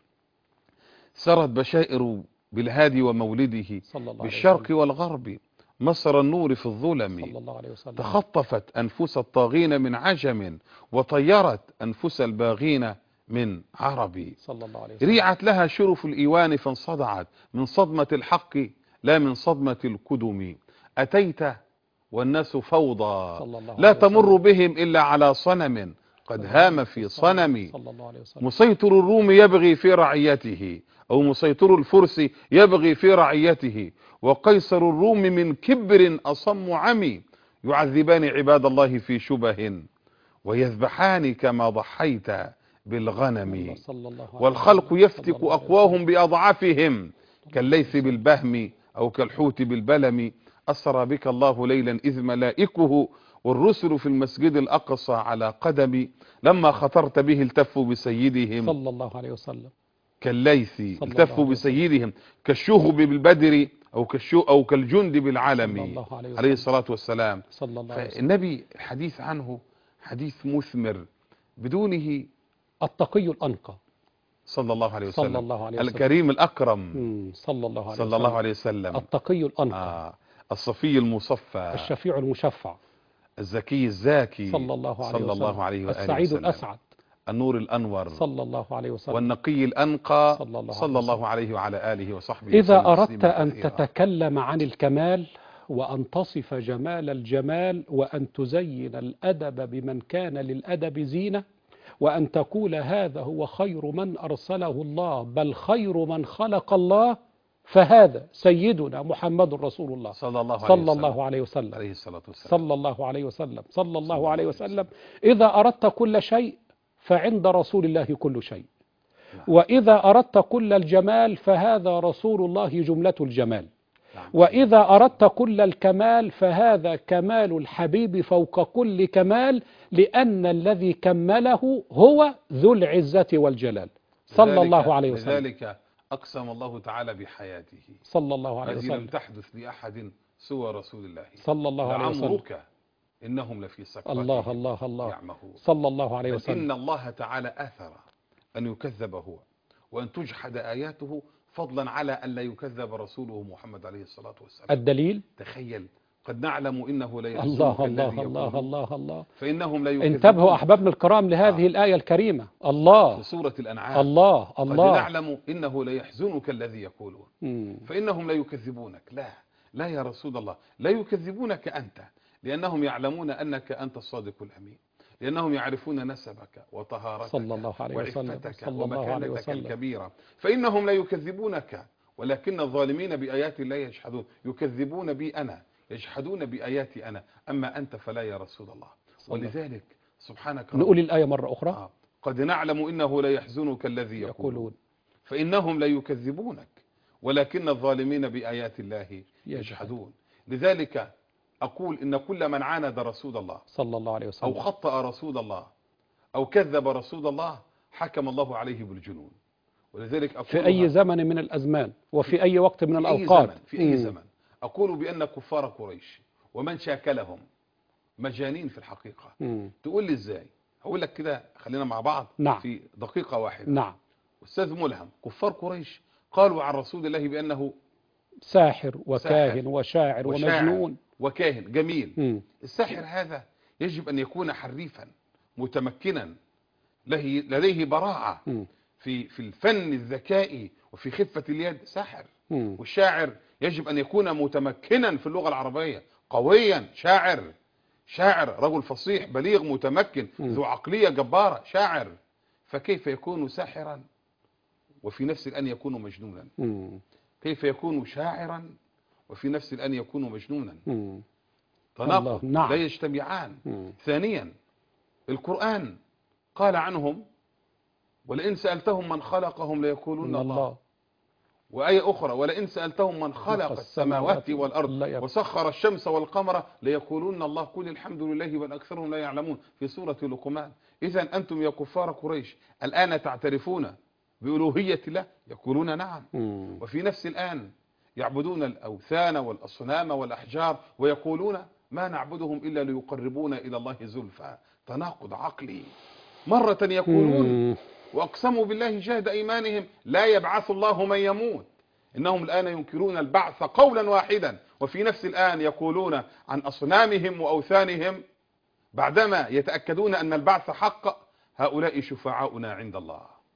سرت بشائر بالهادي ومولده بالشرق والغرب مصر النور في الظلم. تخطفت أنفس الطاغين من عجم وطيرت أنفس الباغين من عربي. ريعت لها شرف الإيوان فانصدعت من صدمة الحق لا من صدمة القدم. أتيت والناس فوضى لا تمر بهم إلا على صنم قد هام في صنم. مسيطر الروم يبغي في رعيته، أو مسيطر الفرس يبغي في رعيته، وقيصر الروم من كبر أصم عمي. يعذبان عباد الله في شبه ويذبحان كما ضحيت بالغنم. والخلق يفتك أقواهم بأضعافهم كالليث بالبهم أو كالحوت بالبلم. أسرى بك الله ليلا إذ ملائكه والرسل في المسجد الأقصى على قدم. لما خطرت به التفوا بسيدهم صلى الله عليه وسلم كالليث التفوا بسيدهم كالشهب بالبدر أو كالجند بالعلم عليه الصلاة والسلام. فالنبي الحديث عنه حديث مثمر، بدونه التقي الأنقى صلى الله عليه وسلم، الكريم الأكرم صلى الله عليه وسلم، التقي الأنقى، الصفي المصفى، الشفيع المشفع، الزكي الزاكي صلى الله عليه وسلم، السعيد الأسعد، النور الأنور صلى الله عليه وسلم، والنقي الأنقى صلى الله عليه وعلى آله وصحبه. إذا أردت أن تتكلم عن الكمال وأن تصف جمال الجمال، وأن تزين الأدب بمن كان للأدب زينة، وأن تقول هذا هو خير من أرسله الله، بل خير من خلق الله، فهذا سيدنا محمد رسول الله صلى الله عليه صلى وسلم. الله عليه وسلم عليه الصلاة والسلام. صلى الله عليه وسلم صلى صلى الله الله عليه عليه وسلم. إذا أردت كل شيء فعند رسول الله كل شيء، نعم. وإذا أردت كل الجمال فهذا رسول الله جملة الجمال، نعم. وإذا أردت كل الكمال فهذا كمال الحبيب فوق كل كمال، لأن الذي كمله هو ذو العزة والجلال صلى الله عليه وسلم. لذلك أقسم الله تعالى بحياته صلى الله عليه التي لم وسلم تحدث لأحد سوى رسول الله صلى الله عليه وسلم. لعمرك إنهم لفي سكرتهم الله الله الله يعمهون. صلى الله عليه بل وسلم. إن الله تعالى آثر أن يكذب هو وأن تجحد آياته، فضلا على أن لا يكذب رسوله محمد عليه الصلاة والسلام. الدليل تخيل، قد نعلم إنه لا يحزنك الله الذي الله الله يقولون الله الله. فإنهم لا يكذبون. انتبهوا أحبابنا الكرام لهذه الآية الكريمة. الله في سورة الأنعام الله قد الله. نعلم إنه لا يحزنك الذي يقولون فإنهم لا يكذبونك. لا يا رسول الله، لا يكذبونك أنت، لأنهم يعلمون أنك أنت الصادق الأمين، لأنهم يعرفون نسبك وطهارتك صلى الله عليه وسلم وعفتك صلى الله عليه ومكانتك وسلم. الكبيرة. فإنهم لا يكذبونك ولكن الظالمين بآيات الله يجحدون. يكذبون بي أنا، يجحدون بآياتي أنا، أما أنت فلا يا رسول الله. ولذلك سبحانك نقول الآية مرة أخرى. قد نعلم إنه لا يحزنك الذي يقولون فإنهم لا يكذبونك ولكن الظالمين بآيات الله يجحدون. لذلك أقول إن كل من عاند رسول الله صلى الله عليه وسلم أو خطأ رسول الله أو كذب رسول الله حكم الله عليه بالجنون. ولذلك أقول في أي زمن من الأزمان وفي أي وقت من الأوقات. في أي زمن أقول بأن كفار قريش ومن شاكلهم مجانين في الحقيقة. تقول لي إزاي؟ هقول لك كده، خلينا مع بعض. نعم. في دقيقة واحدة. نعم. أستاذ ملهم، كفار قريش قالوا عن رسول الله بأنه ساحر وكاهن وشاعر ومجنون وكاهن. جميل. الساحر هذا يجب أن يكون حريفا متمكنا لديه براعة في الفن الذكائي وفي خفة اليد. ساحر. والشاعر يجب أن يكون متمكنا في اللغة العربية، قويا. شاعر رجل فصيح بليغ متمكن ذو عقلية جبارة. شاعر. فكيف يكون ساحرا وفي نفس الآن يكون مجنونا؟ كيف يكون شاعرا وفي نفس الآن يكون مجنونا؟ تناقض. نعم. لا يجتمعان. ثانيا، القرآن قال عنهم ولئن سألتهم من خلقهم ليقولون الله. وآية أخرى ولئن سألتهم من خلق السماوات والأرض وسخر الشمس والقمر ليقولون الله قل الحمد لله بل أكثرهم لا يعلمون في سورة لقمان. إذن أنتم يا كفار قريش الآن تعترفون بألوهية الله؟ يقولون نعم. وفي نفس الآن يعبدون الأوثان والأصنام والأحجار ويقولون ما نعبدهم إلا ليقربونا إلى الله زلفى. تناقض عقلي. مرة يقولون وأقسموا بالله جهد أيمانهم لا يبعث الله من يموت. إنهم الآن ينكرون البعث قولا واحدا، وفي نفس الآن يقولون عن أصنامهم وأوثانهم بعدما يتأكدون أن البعث حق هؤلاء شفعاؤنا عند الله.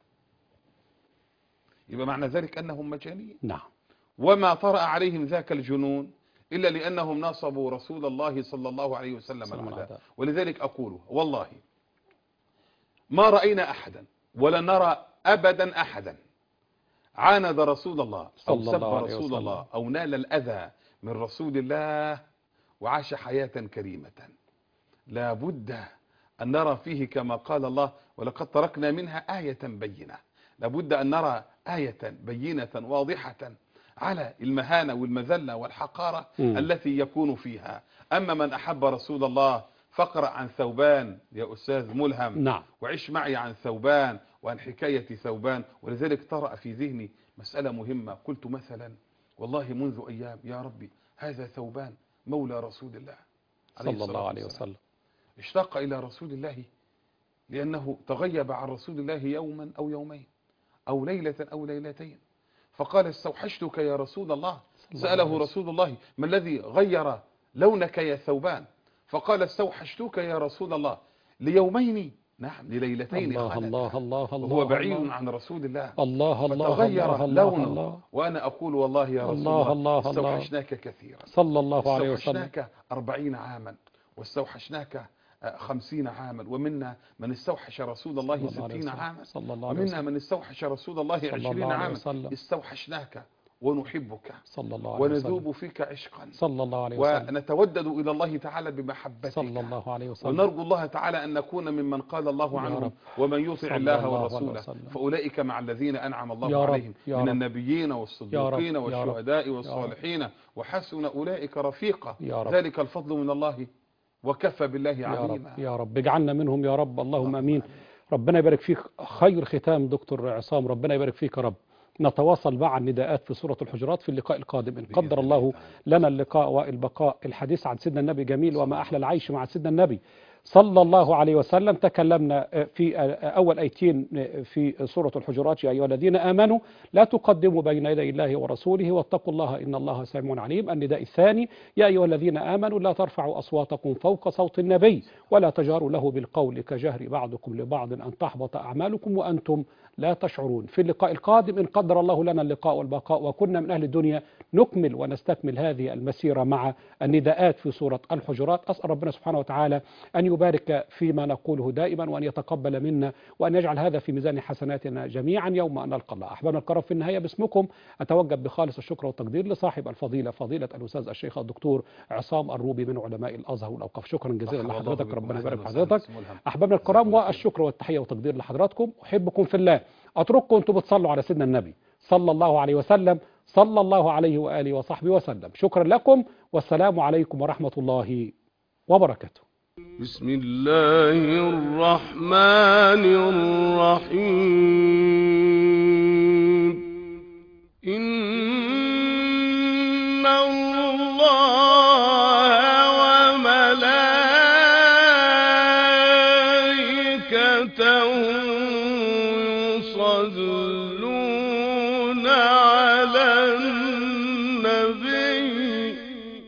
يبقى معنى ذلك أنهم مجانين. نعم. وما طرأ عليهم ذاك الجنون إلا لأنهم ناصبوا رسول الله صلى الله عليه وسلم العداء. ولذلك أقول والله ما رأينا أحدا ولا نرى أبدا أحدا عاند رسول الله أو سب رسول الله أو نال الأذى من رسول الله وعاش حياة كريمة. لا بد أن نرى فيه كما قال الله ولقد تركنا منها آية بينة. لا بد أن نرى آية بينة واضحة على المهانة والمذلة والحقارة التي يكون فيها. أما من أحب رسول الله فاقرأ عن ثوبان يا أستاذ ملهم. نعم. وعش معي عن ثوبان وعن حكاية ثوبان. ولذلك طرأ في ذهني مسألة مهمة. قلت مثلا والله منذ أيام يا ربي هذا ثوبان مولى رسول الله صلى الله عليه وسلم اشتاق إلى رسول الله لأنه تغيب عن رسول الله يوما أو يومين أو ليلة أو ليلتين، فقال استوحشتك يا رسول الله. سأله رسول الله ما الذي غير لونك يا ثوبان؟ فقال استوحشتك يا رسول الله ليومين نعم لليلتين الله خلدا، الله الله الله وهو بعيد الله عن رسول الله، الله الله فتغير الله لونه. الله وأنا أقول والله يا رسول الله الله الله الله استوحشناك كثيرا، صلى الله عليه وسلم. استوحشناك 40 عاما، واستوحشناك 50 عاما، ومنا من استوحش رسول الله 60 عاما، ومنا من استوحش رسول الله 20 عاما. استوحشناك ونحبك صلى الله عليه وسلم، ونذوب فيك عشقا صلى الله عليه وسلم، ونتودد إلى الله تعالى بمحبتك صلى الله عليه وسلم، ونرجو الله تعالى أن نكون ممن قال الله عنهم ومن يطع الله ورسوله فأولئك مع الذين أنعم الله عليهم من النبيين والصديقين والشهداء والصالحين وحسن أولئك رفيقا، ذلك الفضل من الله وكفى بالله عليما. يا رب اجعلنا منهم يا رب، اللهم امين. ربنا يبارك فيك، خير ختام دكتور عصام، ربنا يبارك فيك يا رب. نتواصل مع النداءات في سورة الحجرات في اللقاء القادم إن قدر الله لنا اللقاء والبقاء. الحديث عن سيدنا النبي جميل، وما أحلى العيش مع سيدنا النبي صلى الله عليه وسلم. تكلمنا في أول آيتين في سورة الحجرات: يا أيها الذين آمنوا لا تقدموا بين يدي الله ورسوله واتقوا الله إن الله سميع عليم. النداء الثاني: يا أيها الذين آمنوا لا ترفعوا أصواتكم فوق صوت النبي ولا تجاروا له بالقول كجهر بعضكم لبعض أن تحبط أعمالكم وأنتم لا تشعرون. في اللقاء القادم إن قدر الله لنا اللقاء والبقاء وكنا من أهل الدنيا نكمل ونستكمل هذه المسيرة مع النداءات في سورة الحجرات. أسأل ربنا سبحانه وتعالى أن يبارك فيما نقوله دائما، وأن يتقبل منا، وأن يجعل هذا في ميزان حسناتنا جميعا يوم أن نلقى الله. أحبابنا الكرام، في النهاية باسمكم أتوجه بخالص الشكر والتقدير لصاحب الفضيلة فضيلة الأستاذ الشيخ الدكتور عصام الروبي من علماء الأزهر والأوقاف. شكرا جزيلا لحضرتك، ربنا يبارك في حضرتك. أحبابنا الكرام، والشكر والتحية والتقدير لحضراتكم. أحبكم في الله، أترككم أنتم بتصلوا على سيدنا النبي صلى الله عليه وسلم، صلى الله عليه وآله وصحبه وسلم. شكرا لكم، والسلام عليكم ورحمة الله وبركاته. بسم الله الرحمن الرحيم. إن الله وملائكته يصلون على النبي.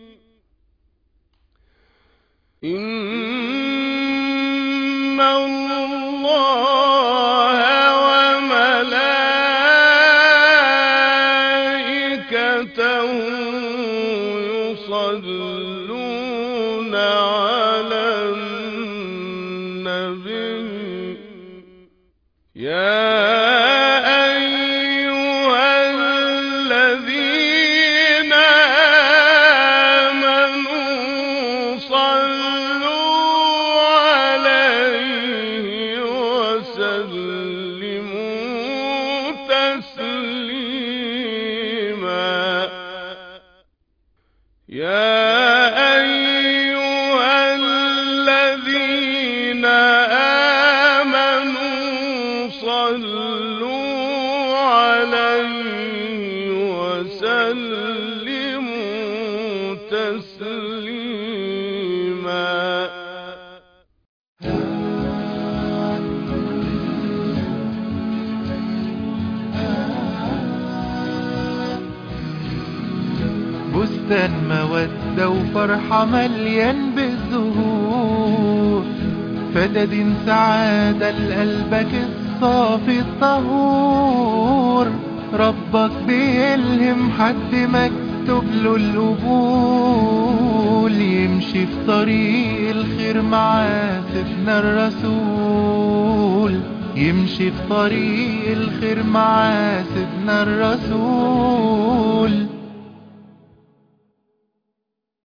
إن الله وملائكته يصلون على النبي. يا أيها الذين آمنوا صلوا عليه وسلموا تسليما. يا أيها الذين آمنوا صلوا عليه وسلموا تسليما. بستان مودة وفرحة مليان بالزهور، فدادين سعادة لقلبك الصافي الطهور. ربك بيلهم حد مكتوب له القبول، يمشي في طريق الخير مع سيدنا الرسول، يمشي في طريق الخير مع سيدنا الرسول.